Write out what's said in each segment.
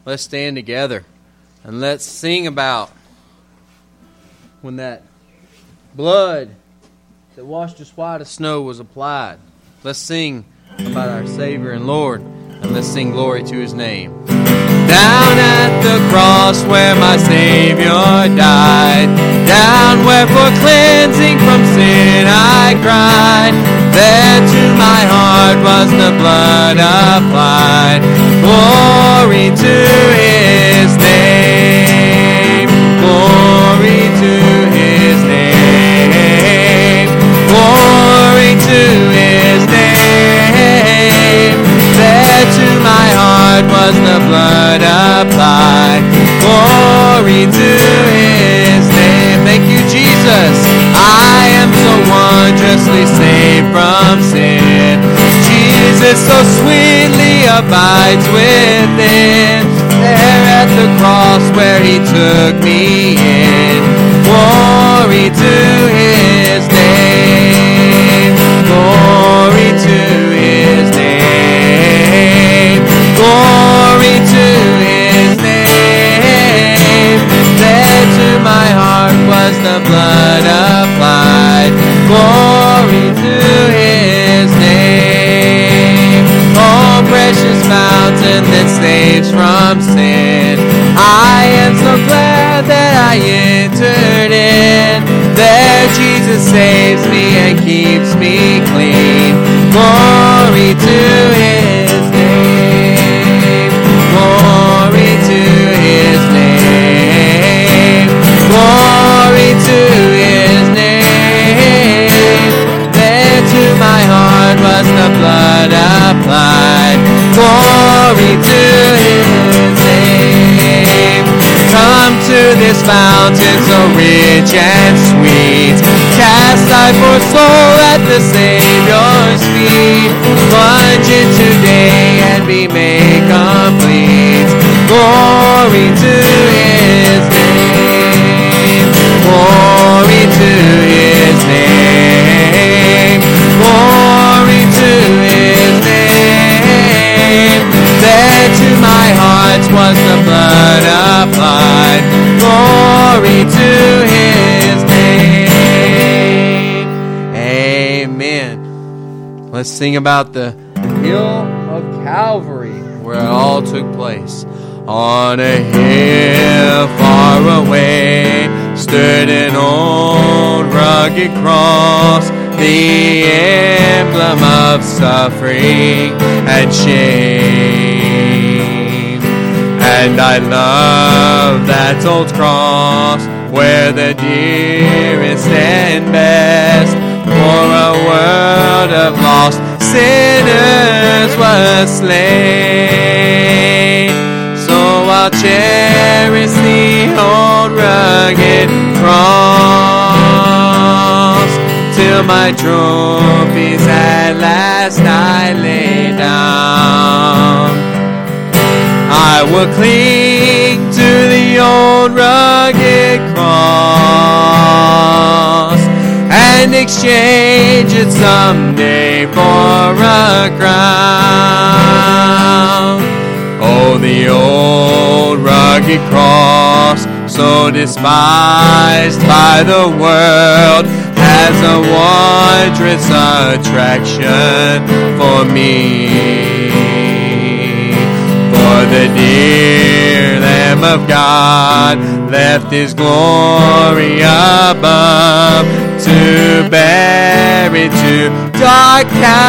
let's stand together and let's sing about when that blood that washed us white as snow was applied. Let's sing about our Savior and Lord, and let's sing glory to His name. Down at the cross where my Savior died, down where for cleansing from sin I cried, there to my heart was the blood applied. Glory to His name, glory to His name, glory to His name. There to my heart was the blood applied. Glory to His name. Thank you, Jesus. I am so wondrously saved from sin. Jesus so sweetly abides within. There at the cross where He took me in. Glory to His name. Glory to His name. Glory to His name. There to my heart was the blood applied. Glory to His name. Oh, precious fountain that saves from sin, I am so glad that I entered in. There Jesus saves me and keeps me clean. Glory to His name. Glory to His name. Glory to His name. There to my heart was the blood applied. Glory to His name. Come to this fountain so rich and sweet. Cast thy poor soul at the Savior's feet. Plunge in today and be made complete. Glory to His name. Glory to His name. Glory to His name. There to my heart was the blood applied. Glory to His name. Amen. Let's sing about the hill of Calvary where it all took place. On a hill far away stood an old rugged cross, the emblem of suffering and shame. And I love that old cross where the dearest and best for a world of lost sinners was slain. So I'll cherish the old rugged cross till my trophies at last I lay down. I will cling to the old rugged cross and exchange it someday for a crown. Oh, the old rugged cross, so despised by the world, has a wondrous attraction for me. For the dear Lamb of God left His glory above to bear it to dark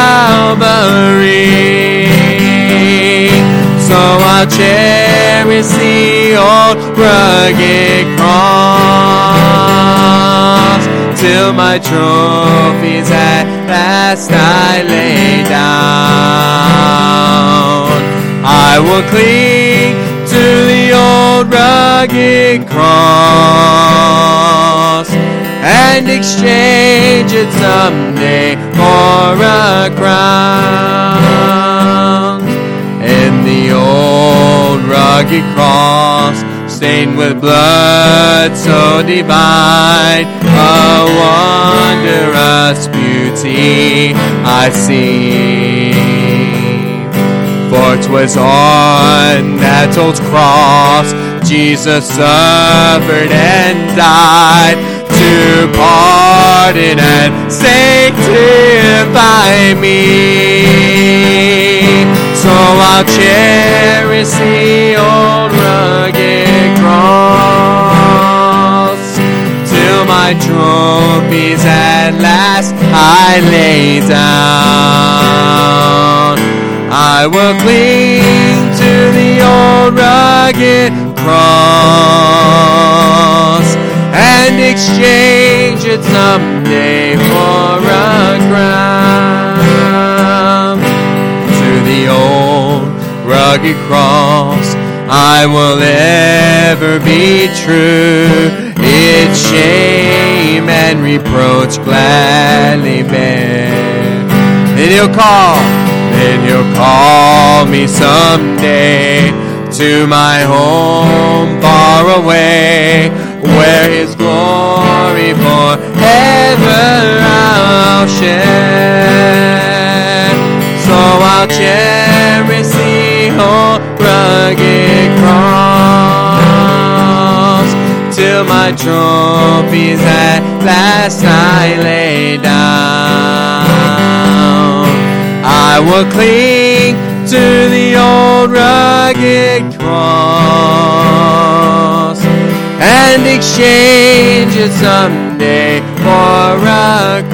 Calvary. So I'll cherish the old rugged cross till my trophies at last I lay down. I will cling to the old rugged cross and exchange it someday for a crown. And the old rugged cross, stained with blood so divine, a wondrous beauty I see. For 'twas on that old cross Jesus suffered and died to pardon and sanctify me. So I'll cherish the old rugged cross till my trophies at last I lay down. I will cling to the old rugged cross and exchange it someday for a crown. To the old rugged cross I will ever be true, its shame and reproach gladly bear. Then he'll call me someday to my home far away, where his glory forever I'll share. So I'll cherish the old rugged cross till my trophies at last I lay down. I will cling to the old rugged cross and exchange it someday for a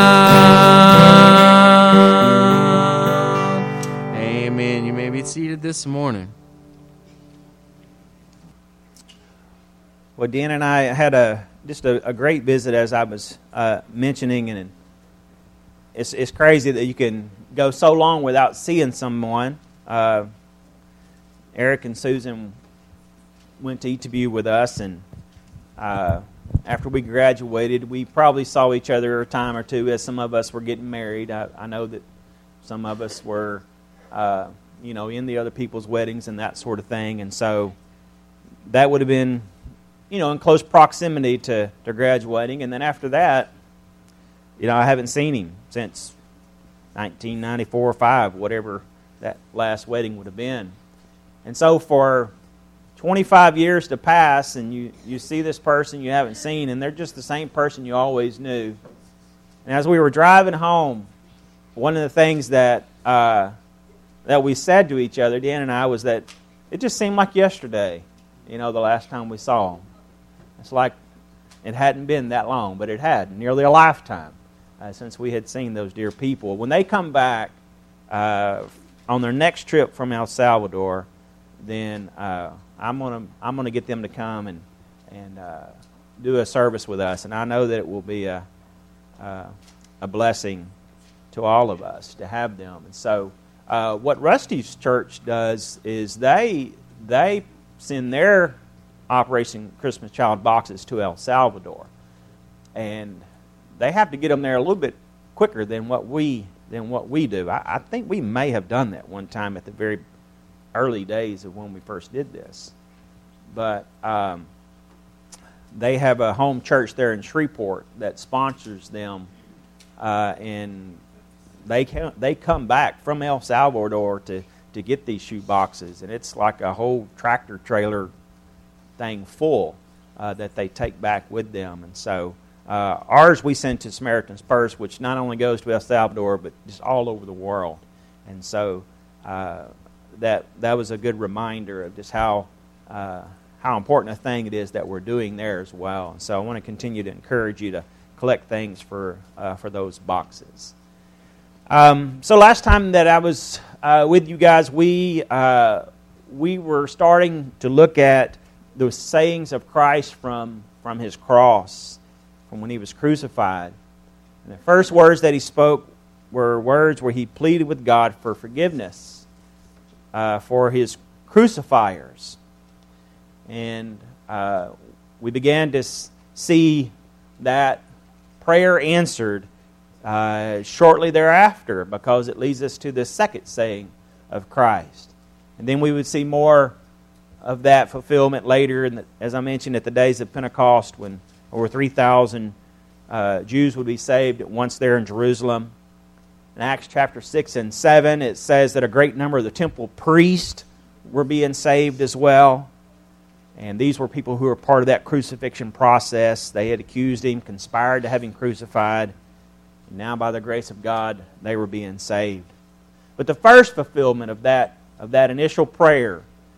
crown. Amen. You may be seated this morning. Well, Dan and I had just a great visit, as I was mentioning, and it's crazy that you can go so long without seeing someone. Eric and Susan went to ETBU with us, and after we graduated, we probably saw each other a time or two as some of us were getting married. I know that some of us were, in the other people's weddings and that sort of thing, and so that would have been, in close proximity to graduating. And then after that, I haven't seen him since 1994 or 5, whatever that last wedding would have been. And so for 25 years to pass, and you see this person you haven't seen, and they're just the same person you always knew. And as we were driving home, one of the things that we said to each other, Dan and I, was that it just seemed like yesterday, the last time we saw him. It's like it hadn't been that long, but it had, nearly a lifetime since we had seen those dear people. When they come back on their next trip from El Salvador, then I'm gonna get them to come and do a service with us, and I know that it will be a blessing to all of us to have them. And so, what Rusty's church does is they send their Operation Christmas Child boxes to El Salvador, and they have to get them there a little bit quicker than what we do. I think we may have done that one time at the very early days of when we first did this. But they have a home church there in Shreveport that sponsors them, and they come back from El Salvador to get these shoe boxes, and it's like a whole tractor trailer thing full that they take back with them. And so ours we send to Samaritan's Purse, which not only goes to El Salvador but just all over the world. And so that was a good reminder of just how important a thing it is that we're doing there as well. And so I want to continue to encourage you to collect things for those boxes. So last time that I was with you guys, we were starting to look at the sayings of Christ from his cross, from when he was crucified. And the first words that he spoke were words where he pleaded with God for forgiveness for his crucifiers. And we began to see that prayer answered shortly thereafter, because it leads us to the second saying of Christ. And then we would see more of that fulfillment later, and as I mentioned, at the days of Pentecost, when over 3,000 Jews would be saved at once there in Jerusalem. In Acts chapter 6 and 7, it says that a great number of the temple priests were being saved as well. And these were people who were part of that crucifixion process. They had accused him, conspired to have him crucified. And now, by the grace of God, they were being saved. But the first fulfillment of that initial prayer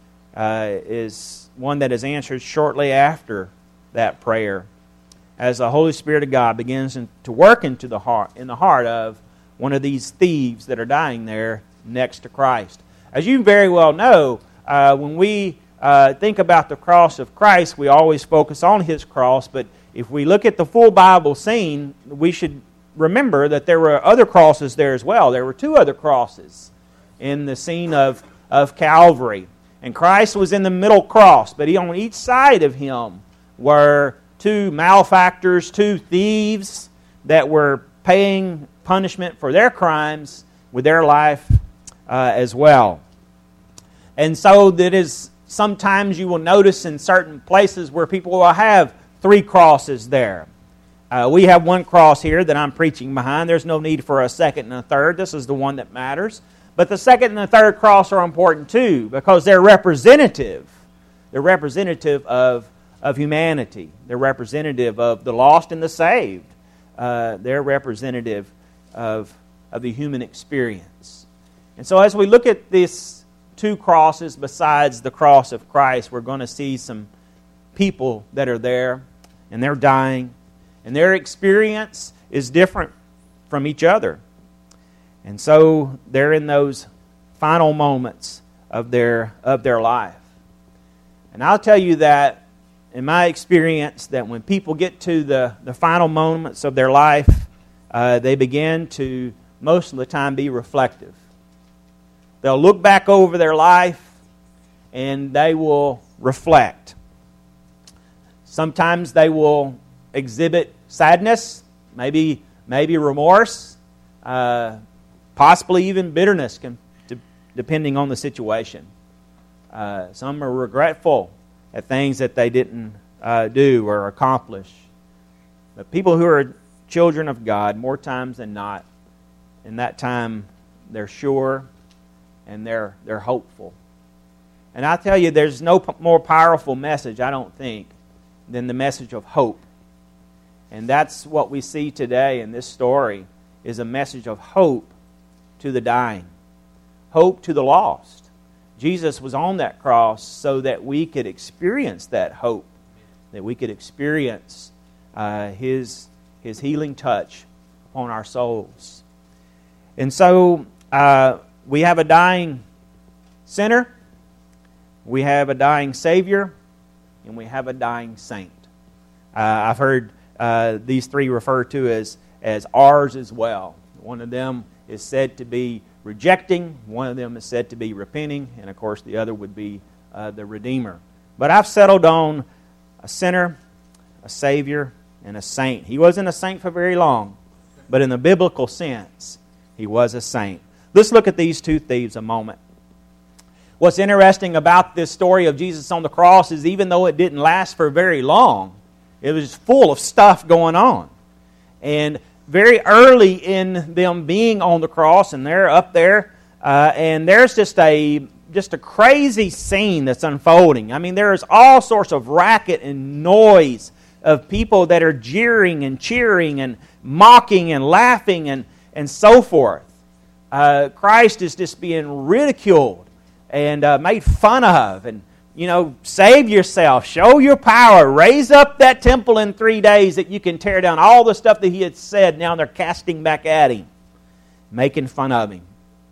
is one that is answered shortly after that prayer, as the Holy Spirit of God begins to work in the heart of one of these thieves that are dying there next to Christ. As you very well know, when we think about the cross of Christ, we always focus on His cross, but if we look at the full Bible scene, we should remember that there were other crosses there as well. There were two other crosses in the scene of Calvary. And Christ was in the middle cross, but on each side of Him were two malefactors, two thieves that were paying punishment for their crimes with their life as well. And so that is sometimes you will notice in certain places where people will have three crosses there. We have one cross here that I'm preaching behind. There's no need for a second and a third. This is the one that matters. But the second and the third cross are important too because they're representative. They're representative of humanity. They're representative of the lost and the saved. They're representative of the human experience. And so as we look at these two crosses besides the cross of Christ, we're going to see some people that are there and they're dying. And their experience is different from each other. And so they're in those final moments of their life. And I'll tell you that in my experience that when people get to the final moments of their life, they begin to most of the time be reflective. They'll look back over their life and they will reflect. Sometimes they will exhibit sadness, maybe remorse, possibly even bitterness, depending on the situation. Some are regretful at things that they didn't do or accomplish. But people who are children of God, more times than not, in that time, they're sure and they're hopeful. And I tell you, there's no more powerful message, I don't think, than the message of hope. And that's what we see today in this story, is a message of hope to the dying, hope to the lost. Jesus was on that cross so that we could experience that hope, that we could experience His healing touch upon our souls. And so we have a dying sinner, we have a dying Savior, and we have a dying saint. I've heard these three referred to as ours as well. One of them is said to be rejecting, one of them is said to be repenting, and of course the other would be the Redeemer. But I've settled on a sinner, a Savior, and a saint. He wasn't a saint for very long, but in the biblical sense, he was a saint. Let's look at these two thieves a moment. What's interesting about this story of Jesus on the cross is even though it didn't last for very long, it was full of stuff going on. And very early in them being on the cross, and they're up there, and there's just a crazy scene that's unfolding. I mean, there's all sorts of racket and noise of people that are jeering and cheering and mocking and laughing and so forth. Christ is just being ridiculed and made fun of. And, save yourself. Show your power. Raise up that temple in 3 days that you can tear down all the stuff that He had said. Now they're casting back at Him, making fun of Him.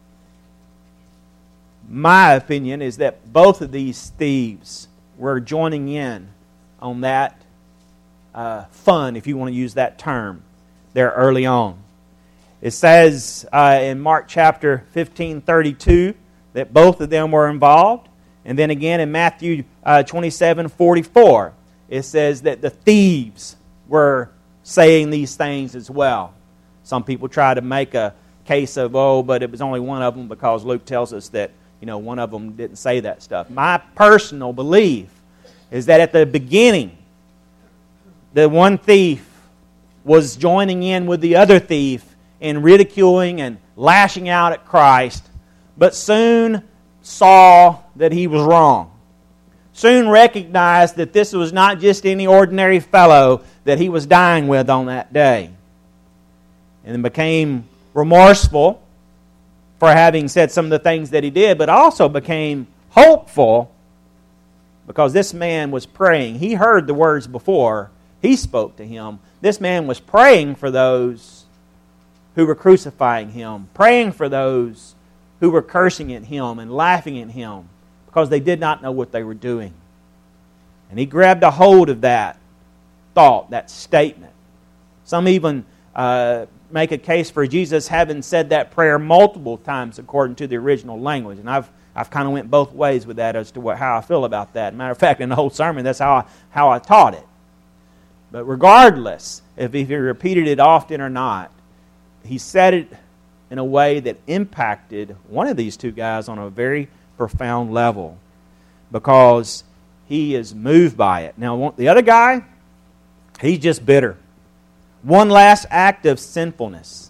My opinion is that both of these thieves were joining in on that fun, if you want to use that term, there early on. It says in Mark chapter 15:32 that both of them were involved. And then again in Matthew 27:44, it says that the thieves were saying these things as well. Some people try to make a case of, but it was only one of them because Luke tells us that, one of them didn't say that stuff. My personal belief is that at the beginning, the one thief was joining in with the other thief and ridiculing and lashing out at Christ, but soon saw that he was wrong. Soon recognized that this was not just any ordinary fellow that he was dying with on that day. And then became remorseful for having said some of the things that he did, but also became hopeful because this man was praying. He heard the words before he spoke to him. This man was praying for those who were crucifying him, praying for those who were cursing at him and laughing at him because they did not know what they were doing. And he grabbed a hold of that thought, that statement. Some even make a case for Jesus having said that prayer multiple times according to the original language. And I've kind of went both ways with that as to how I feel about that. Matter of fact, in the whole sermon, that's how I taught it. But regardless if he repeated it often or not, he said it in a way that impacted one of these two guys on a very profound level because he is moved by it. Now, the other guy, he's just bitter. One last act of sinfulness.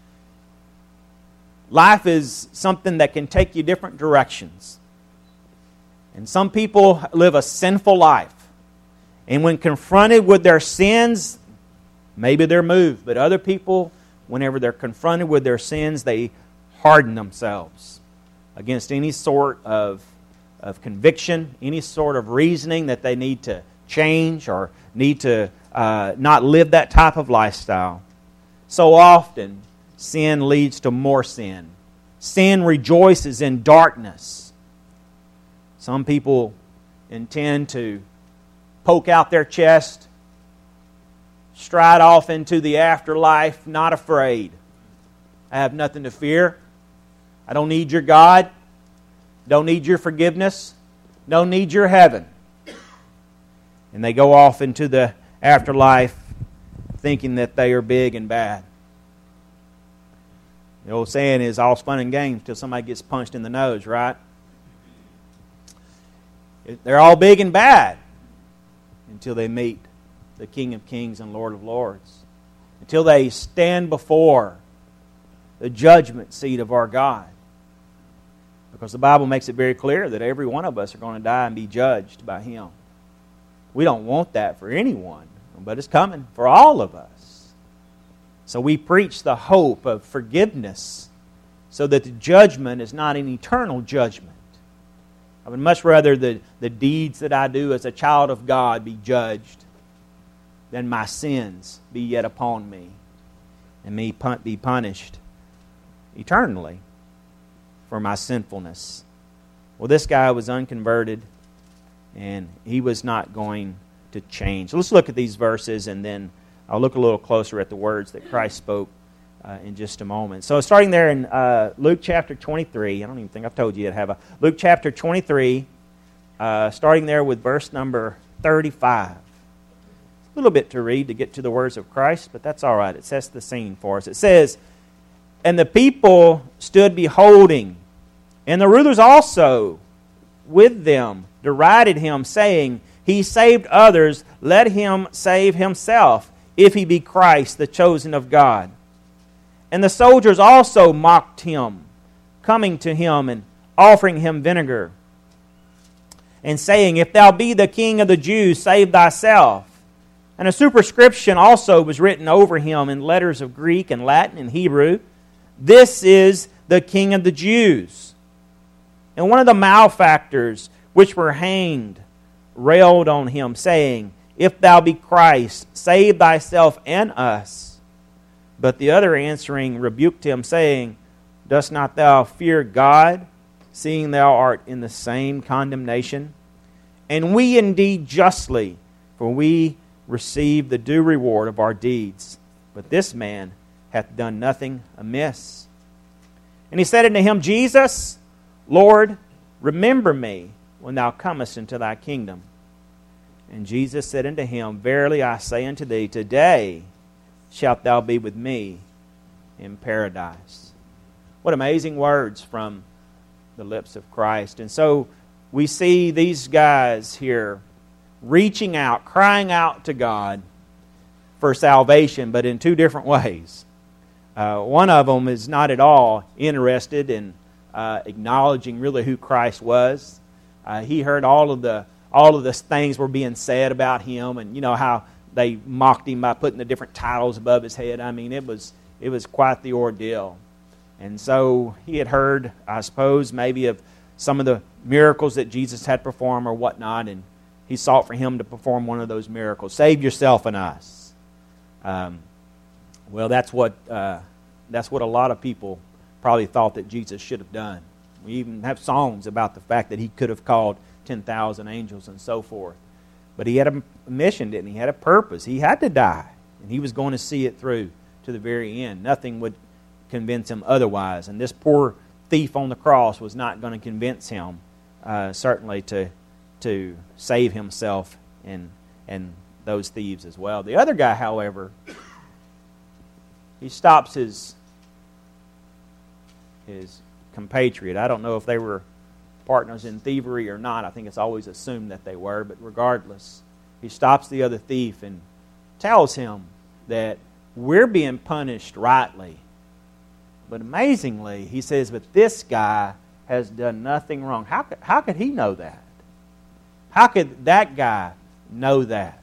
Life is something that can take you different directions. And some people live a sinful life. And when confronted with their sins, maybe they're moved. But other people, whenever they're confronted with their sins, they harden themselves against any sort of conviction, any sort of reasoning that they need to change or need to not live that type of lifestyle. So often, sin leads to more sin. Sin rejoices in darkness. Some people intend to poke out their chest, stride off into the afterlife, not afraid. I have nothing to fear. I don't need your God. Don't need your forgiveness. Don't need your heaven. And they go off into the afterlife thinking that they are big and bad. The old saying is all fun and games till somebody gets punched in the nose, right? They're all big and bad until they meet the King of Kings and Lord of Lords. Until they stand before the judgment seat of our God. Because the Bible makes it very clear that every one of us are going to die and be judged by Him. We don't want that for anyone, but it's coming for all of us. So we preach the hope of forgiveness so that the judgment is not an eternal judgment. I would much rather the deeds that I do as a child of God be judged than my sins be yet upon me and me be punished eternally for my sinfulness. Well, this guy was unconverted and he was not going to change. So let's look at these verses and then I'll look a little closer at the words that Christ spoke in just a moment. So starting there in Luke chapter 23, I don't even think I've told you yet, have I? Luke chapter 23, starting there with verse number 35. A little bit to read to get to the words of Christ, but that's all right. It sets the scene for us. It says, "And the people stood beholding, and the rulers also with them derided him, saying, He saved others, let him save himself, if he be Christ, the chosen of God. And the soldiers also mocked him, coming to him and offering him vinegar, and saying, If thou be the King of the Jews, save thyself. And a superscription also was written over him in letters of Greek and Latin and Hebrew, This is the King of the Jews. And one of the malefactors which were hanged railed on him, saying, If thou be Christ, save thyself and us. But the other answering rebuked him, saying, Dost not thou fear God, seeing thou art in the same condemnation? And we indeed justly, for we receive the due reward of our deeds. But this man hath done nothing amiss. And he said unto him, Jesus, Lord, remember me when thou comest into thy kingdom. And Jesus said unto him, Verily I say unto thee, today shalt thou be with me in paradise. What amazing words from the lips of Christ. And so we see these guys here reaching out, crying out to God for salvation, but in two different ways. One of them is not at all interested in acknowledging really who Christ was. He heard all of the things were being said about him, and you know how they mocked him by putting the different titles above his head. I mean, it was quite the ordeal. And so he had heard, I suppose, maybe of some of the miracles that Jesus had performed or whatnot, and he sought for him to perform one of those miracles. Save yourself and us. Well, that's what a lot of people probably thought that Jesus should have done. We even have songs about the fact that he could have called 10,000 angels and so forth. But he had a mission, didn't he? He had a purpose. He had to die, and he was going to see it through to the very end. Nothing would convince him otherwise. And this poor thief on the cross was not going to convince him, certainly to save himself and those thieves as well. The other guy, however, he stops his compatriot. I don't know if they were partners in thievery or not. I think it's always assumed that they were, but regardless, he stops the other thief and tells him that we're being punished rightly. But amazingly, he says, but this guy has done nothing wrong. How could he know that? How could that guy know that?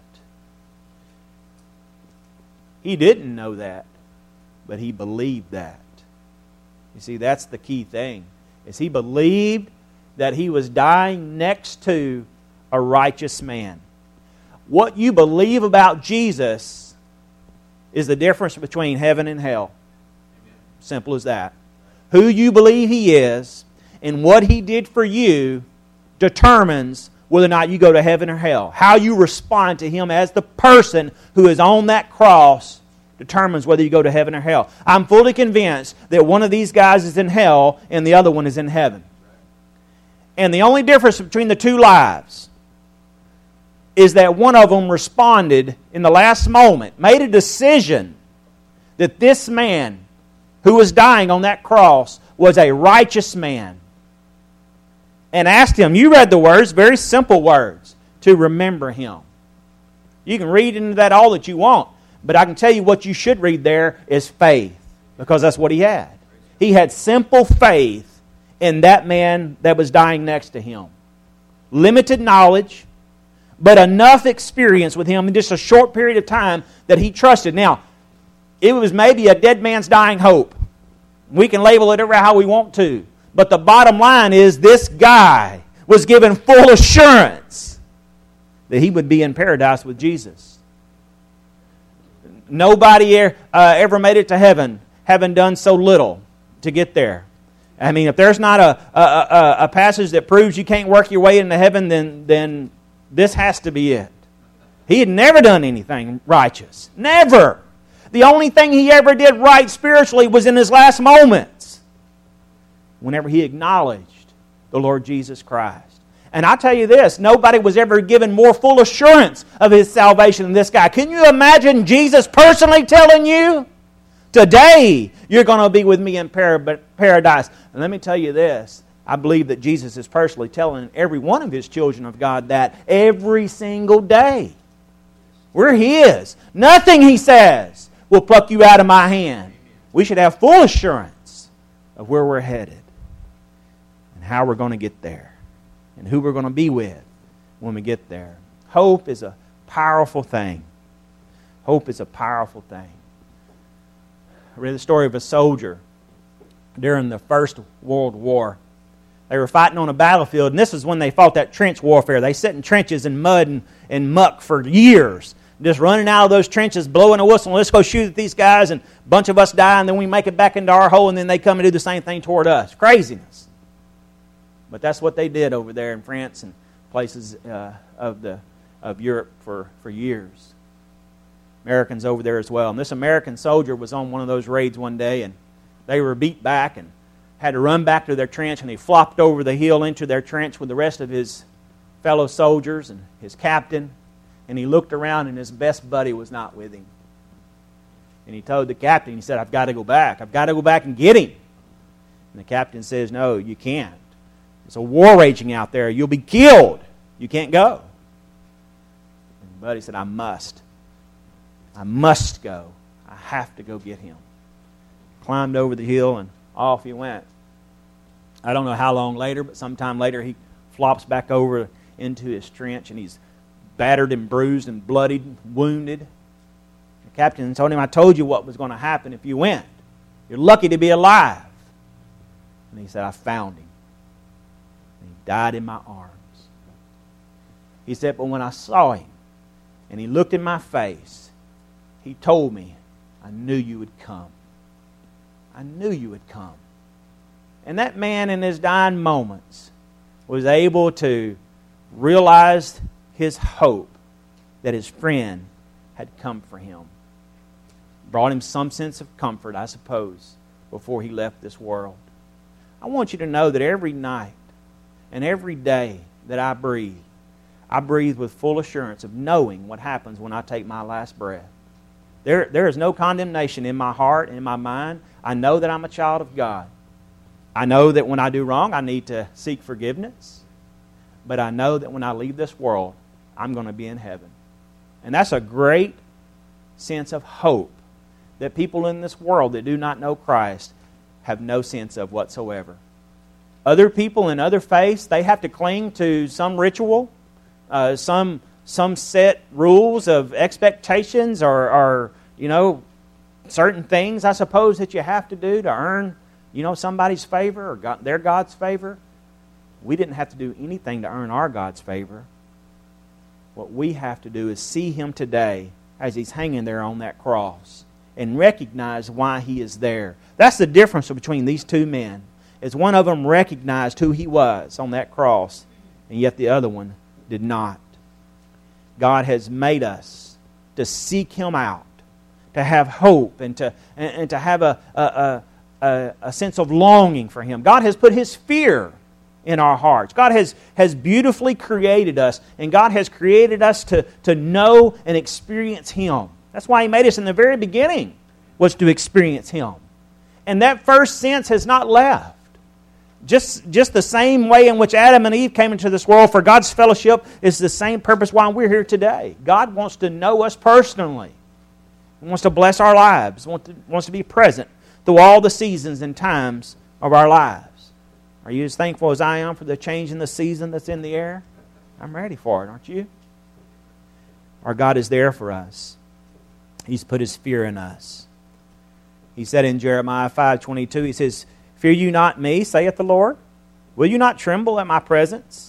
He didn't know that, but he believed that. You see, that's the key thing, is he believed that he was dying next to a righteous man. What you believe about Jesus is the difference between heaven and hell. Simple as that. Who you believe he is and what he did for you determines whether or not you go to heaven or hell. How you respond to him as the person who is on that cross determines whether you go to heaven or hell. I'm fully convinced that one of these guys is in hell and the other one is in heaven. And the only difference between the two lives is that one of them responded in the last moment, made a decision that this man who was dying on that cross was a righteous man, and asked him, you read the words, very simple words, to remember him. You can read into that all that you want, but I can tell you what you should read there is faith, because that's what he had. He had simple faith in that man that was dying next to him. Limited knowledge, but enough experience with him in just a short period of time that he trusted. Now, it was maybe a dead man's dying hope. We can label it how we want to. But the bottom line is this guy was given full assurance that he would be in paradise with Jesus. Nobody ever made it to heaven having done so little to get there. I mean, if there's not a passage that proves you can't work your way into heaven, then this has to be it. He had never done anything righteous. Never. The only thing he ever did right spiritually was in his last moments, whenever he acknowledged the Lord Jesus Christ. And I tell you this, nobody was ever given more full assurance of his salvation than this guy. Can you imagine Jesus personally telling you, today you're going to be with me in paradise? And let me tell you this, I believe that Jesus is personally telling every one of his children of God that every single day. We're his. Nothing he says will pluck you out of my hand. We should have full assurance of where we're headed and how we're going to get there and who we're going to be with when we get there. Hope is a powerful thing. Hope is a powerful thing. I read the story of a soldier during the First World War. They were fighting on a battlefield, and this is when they fought that trench warfare. They sat in trenches in mud and muck for years, just running out of those trenches, blowing a whistle, let's go shoot at these guys, and a bunch of us die, and then we make it back into our hole, and then they come and do the same thing toward us. Craziness. But that's what they did over there in France and places of Europe for years. Americans over there as well. And this American soldier was on one of those raids one day, and they were beat back and had to run back to their trench, and he flopped over the hill into their trench with the rest of his fellow soldiers and his captain. And he looked around, and his best buddy was not with him. And he told the captain, he said, I've got to go back. I've got to go back and get him. And the captain says, no, you can't. There's a war raging out there. You'll be killed. You can't go. And the buddy said, I must. I must go. I have to go get him. climbed over the hill, and off he went. I don't know how long later, but sometime later he flops back over into his trench, and he's battered and bruised and bloodied, wounded. The captain told him, I told you what was going to happen if you went. You're lucky to be alive. And he said, I found him. And he died in my arms. He said, but when I saw him and he looked in my face, he told me, I knew you would come. I knew you would come. And that man in his dying moments was able to realize his hope that his friend had come for him. Brought him some sense of comfort, I suppose, before he left this world. I want you to know that every night and every day that I breathe with full assurance of knowing what happens when I take my last breath. There is no condemnation in my heart and in my mind. I know that I'm a child of God. I know that when I do wrong, I need to seek forgiveness. But I know that when I leave this world, I'm going to be in heaven. And that's a great sense of hope that people in this world that do not know Christ have no sense of whatsoever. Other people in other faiths, they have to cling to some ritual, some set rules of expectations or certain things, I suppose, that you have to do to earn somebody's favor or their God's favor. We didn't have to do anything to earn our God's favor. What we have to do is see Him today as He's hanging there on that cross and recognize why He is there. That's the difference between these two men. Is one of them recognized who He was on that cross, and yet the other one did not. God has made us to seek Him out, to have hope, and to have a sense of longing for Him. God has put His fear in our hearts. God has beautifully created us, and God has created us to know and experience Him. That's why He made us in the very beginning, was to experience Him. And that first sense has not left. Just the same way in which Adam and Eve came into this world for God's fellowship is the same purpose why we're here today. God wants to know us personally. He wants to bless our lives. He wants to be present through all the seasons and times of our lives. Are you as thankful as I am for the change in the season that's in the air? I'm ready for it, aren't you? Our God is there for us. He's put His fear in us. He said in Jeremiah 5:22, He says, Fear you not me, saith the Lord? Will you not tremble at my presence?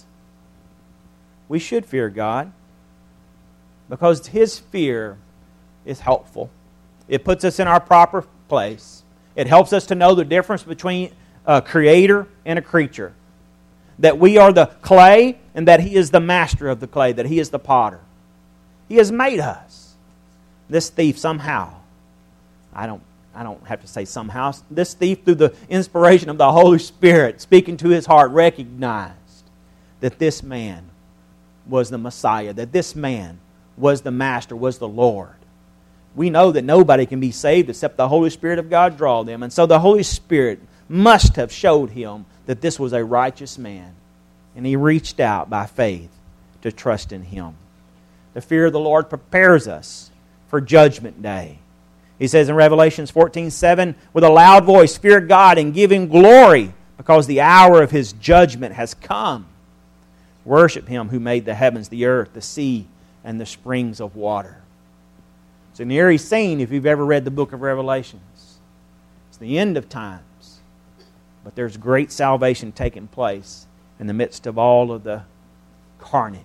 We should fear God because His fear is helpful. It puts us in our proper place. It helps us to know the difference between a creator and a creature. That we are the clay and that He is the master of the clay, that He is the potter. He has made us. This thief somehow, I don't have to say somehow, this thief through the inspiration of the Holy Spirit speaking to his heart recognized that this man was the Messiah, that this man was the Master, was the Lord. We know that nobody can be saved except the Holy Spirit of God draw them. And so the Holy Spirit must have showed him that this was a righteous man. And he reached out by faith to trust in Him. The fear of the Lord prepares us for Judgment Day. He says in Revelation 14:7, with a loud voice, fear God and give Him glory, because the hour of His judgment has come. Worship Him who made the heavens, the earth, the sea, and the springs of water. It's an eerie scene if you've ever read the book of Revelations. It's the end of times. But there's great salvation taking place in the midst of all of the carnage.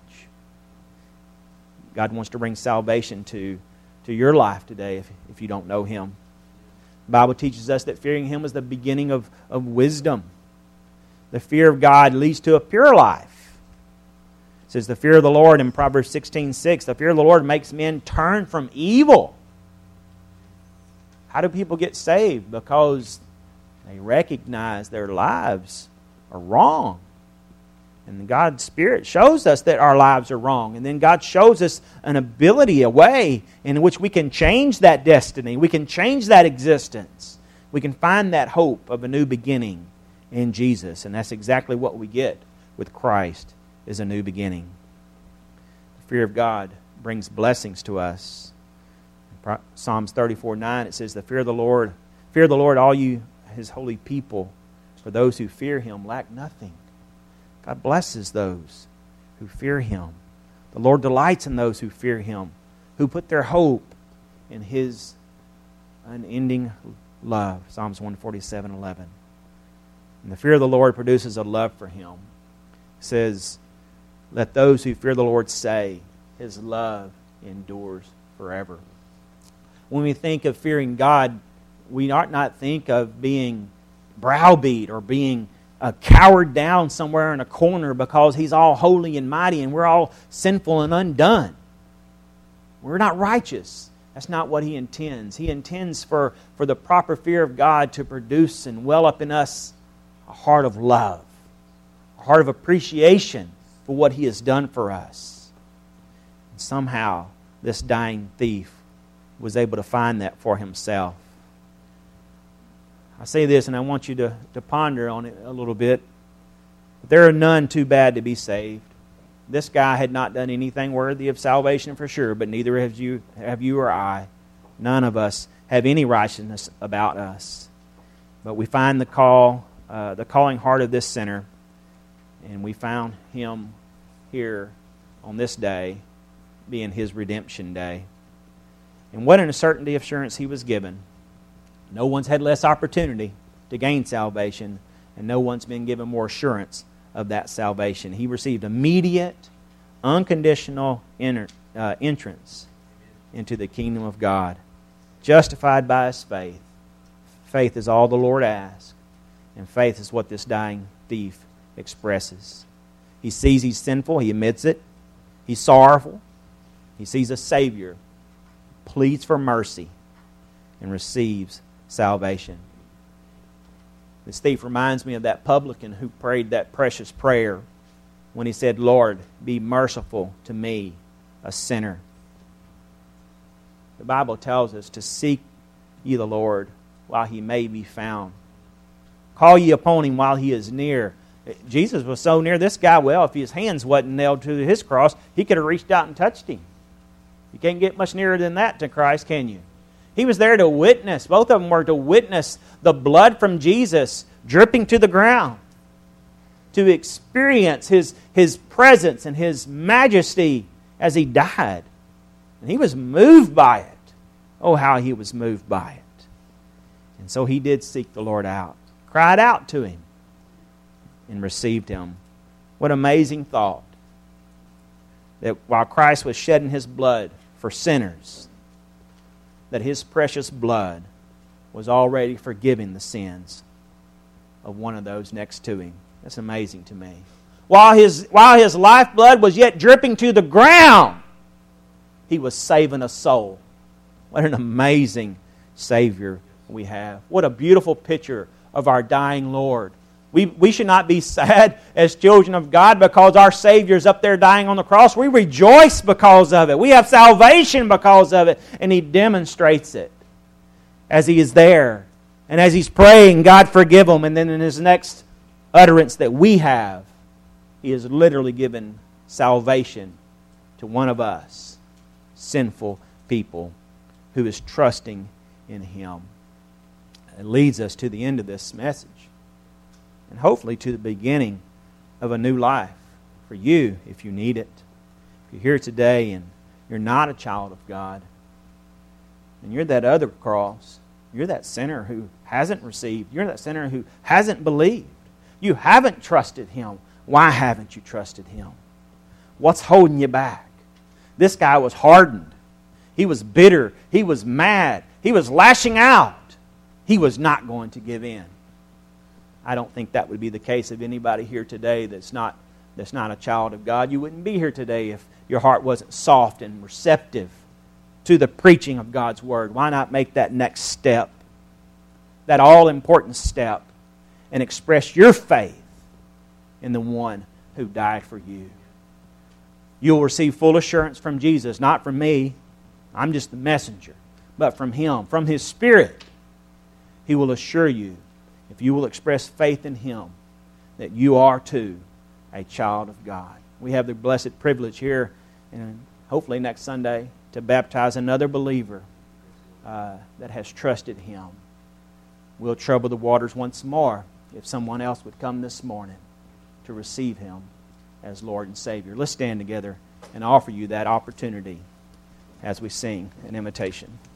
God wants to bring salvation to your life today if you don't know Him. The Bible teaches us that fearing Him is the beginning of wisdom. The fear of God leads to a pure life. It says the fear of the Lord in Proverbs 16:6, the fear of the Lord makes men turn from evil. How do people get saved? Because they recognize their lives are wrong. And God's Spirit shows us that our lives are wrong. And then God shows us an ability, a way in which we can change that destiny. We can change that existence. We can find that hope of a new beginning in Jesus. And that's exactly what we get with Christ, is a new beginning. The fear of God brings blessings to us. In Psalms 34:9, it says, the fear of the Lord Fear the Lord, all you His holy people, for those who fear Him lack nothing. God blesses those who fear Him. The Lord delights in those who fear Him, who put their hope in His unending love. Psalms 147:11. And the fear of the Lord produces a love for Him. It says, let those who fear the Lord say, His love endures forever. When we think of fearing God, we ought not think of being browbeat or being cowered down somewhere in a corner because He's all holy and mighty and we're all sinful and undone. We're not righteous. That's not what He intends. He intends for the proper fear of God to produce and well up in us a heart of love, a heart of appreciation for what He has done for us. And somehow, this dying thief was able to find that for himself. I say this and I want you to ponder on it a little bit. There are none too bad to be saved. This guy had not done anything worthy of salvation for sure, but neither have you or I. None of us have any righteousness about us. But we find the calling heart of this sinner, and we found him here on this day being his redemption day. And what an certainty of assurance he was given. No one's had less opportunity to gain salvation, and no one's been given more assurance of that salvation. He received immediate, unconditional entrance into the kingdom of God, justified by his faith. Faith is all the Lord asks, and faith is what this dying thief expresses. He sees he's sinful, he admits it. He's sorrowful. He sees a Savior, pleads for mercy, and receives salvation. This thief reminds me of that publican who prayed that precious prayer when he said, Lord, be merciful to me, a sinner. The Bible tells us to seek ye the Lord while He may be found. Call ye upon Him while He is near. Jesus was so near this guy, well, if his hands wasn't nailed to his cross, he could have reached out and touched him. You can't get much nearer than that to Christ, can you? He was there to witness. Both of them were to witness the blood from Jesus dripping to the ground, to experience His presence and His majesty as He died. And he was moved by it. Oh, how he was moved by it. And so he did seek the Lord out, cried out to Him, and received Him. What amazing thought, that while Christ was shedding His blood for sinners, that His precious blood was already forgiving the sins of one of those next to Him. That's amazing to me. While his lifeblood was yet dripping to the ground, He was saving a soul. What an amazing Savior we have. What a beautiful picture of our dying Lord. We should not be sad as children of God because our Savior's up there dying on the cross. We rejoice because of it. We have salvation because of it. And He demonstrates it as He is there. And as He's praying, God forgive Him. And then in His next utterance that we have, He has literally given salvation to one of us, sinful people, who is trusting in Him. It leads us to the end of this message. And hopefully to the beginning of a new life for you if you need it. If you're here today and you're not a child of God, and you're that other cross, you're that sinner who hasn't received, you're that sinner who hasn't believed, you haven't trusted Him. Why haven't you trusted Him? What's holding you back? This guy was hardened. He was bitter. He was mad. He was lashing out. He was not going to give in. I don't think that would be the case of anybody here today that's not a child of God. You wouldn't be here today if your heart wasn't soft and receptive to the preaching of God's Word. Why not make that next step, that all-important step, and express your faith in the one who died for you? You'll receive full assurance from Jesus, not from me. I'm just the messenger, but from Him, from His Spirit. He will assure you, if you will express faith in Him, that you are too a child of God. We have the blessed privilege here, and hopefully next Sunday, to baptize another believer that has trusted Him. we'll trouble the waters once more if someone else would come this morning to receive Him as Lord and Savior. Let's stand together and offer you that opportunity as we sing an invitation.